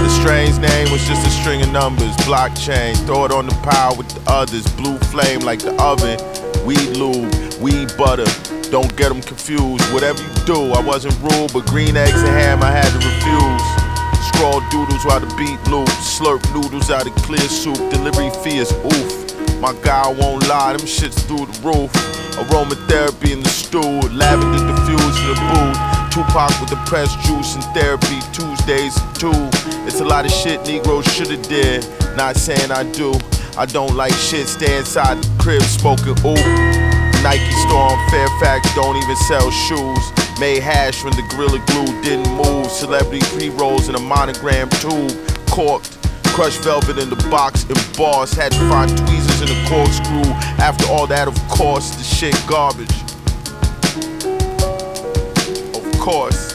The strange name was just a string of numbers. Blockchain, throw it on the pile with the others. Blue flame like the oven. Weed lube, weed butter. Don't get them confused. Whatever you do, I wasn't rude, but green eggs and ham I had to refuse. Scrawl doodles while the beat loop. Slurp noodles out of clear soup. Delivery fee is oof. My guy, I won't lie, them shits through the roof. Aromatherapy in the stool. Lavender diffused in the booth. Tupac with the pressed juice and therapy. Tuesdays too. It's a lot of shit Negroes shoulda did. Not saying I do. I don't like shit. Stay inside the crib smoking ooh. Nike store on Fairfax don't even sell shoes. Made hash when the Gorilla Glue didn't move. Celebrity pre-rolls in a monogram tube. Corked. Crushed velvet in the box embossed. Had to find tweezers in the corkscrew. After all that, of course, the shit garbage. Of course.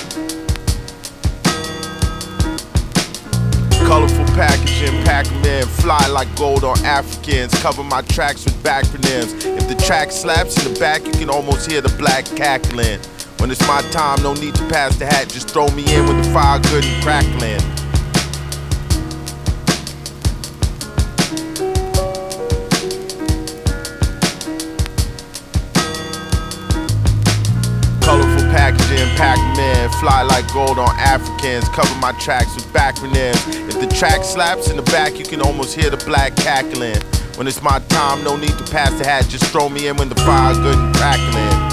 Colorful packaging, pack 'em in. Fly like gold on Africans. Cover my tracks with backronyms. If the track slaps in the back, you can almost hear the black cackling. When it's my time, no need to pass the hat. Just throw me in with the fire good and crackling. Colorful packaging, Pac-Man, fly like gold on Africans. Cover my tracks with backronyms. If the track slaps in the back, you can almost hear the black cackling. When it's my time, no need to pass the hat. Just throw me in when the fire good and crackling.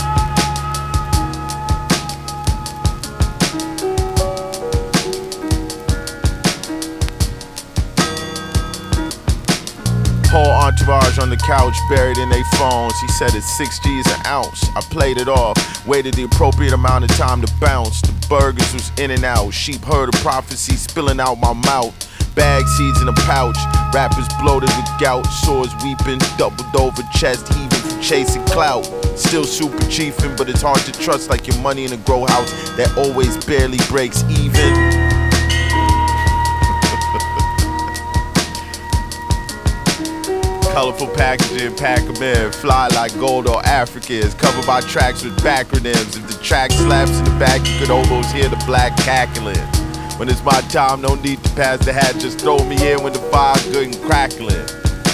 Whole entourage on the couch, buried in their phones. He said it's 6 G's an ounce. I played it off, waited the appropriate amount of time to bounce. The burgers was in and out. Sheep heard a prophecy spilling out my mouth. Bag seeds in a pouch. Rappers bloated with gout. Swords weeping, doubled over chest heaving from chasing clout. Still super chiefin', but it's hard to trust like your money in a grow house that always barely breaks even. Colorful packaging, pack 'em in. Fly like gold or Africans. Cover my tracks with backronyms. If the track slaps in the back, you could almost hear the black cackling. When it's my time, no need to pass the hat. Just throw me in when the fire good and crackling.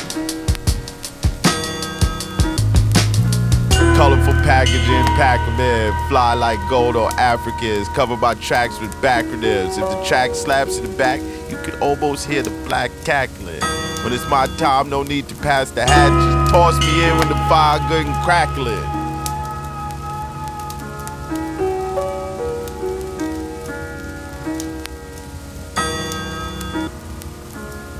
Colorful packaging, pack 'em in. Fly like gold or Africans. Cover my tracks with backronyms. If the track slaps in the back, you could almost hear the black cackling. When it's my time, no need to pass the hat. Just toss me in when the fire good and crackling.